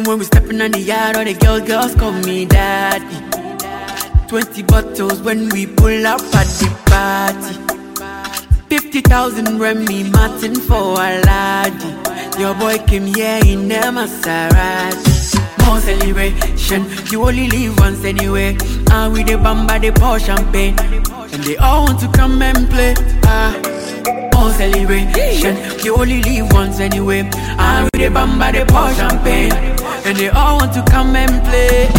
when we stepping on the yard, all the girls call me daddy. 20 bottles when we pull up at the party. 50,000 Remy Martin for a laddie. Your boy came here in the Maserati. More celebration, you only live once anyway. And with the bamba, they pour champagne, and they all want to come and play. More celebration, you only live once anyway. And with the bamba, they pour champagne, and they all want to come and play.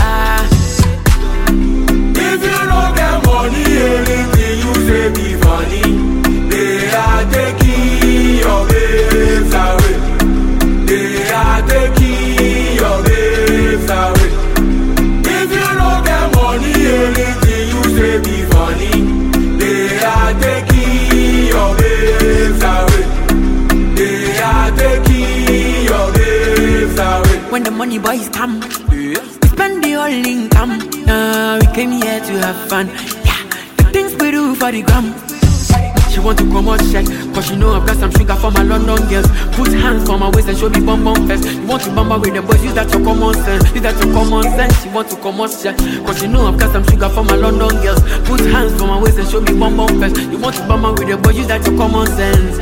If you don't get money, anything you say be funny. They are taking your babes away. They are taking your babes away. If you don't get money, anything you say be funny. They are taking your babes away. They are taking your babes away. When the money boys come, we spend the whole income. We came here to have fun. Yeah, the things we do for the gram. She want to come out check, cause she know I've got some sugar for my London girls. Put hands for my waist and show me bum bum fest. You want to bamba with the boys, use that your common sense. Use that your common sense. She want to come out check, cause she know I've got some sugar for my London girls. Put hands for my waist and show me bum bum fest. You want to bamba with the boys, use that your common sense.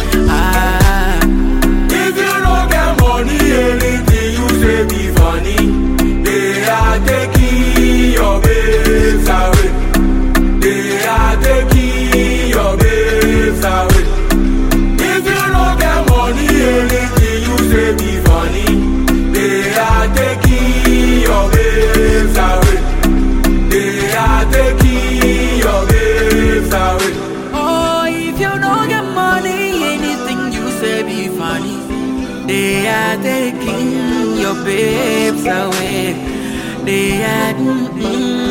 If you don't get money, anything you say be funny. They are taking your babes away. They are taking your babes away. If you don't get money, anything you say be funny. They are taking your babes away. They are taking your babes away. Oh, if you don't get money, anything you say be funny. They are taking your babes away. They are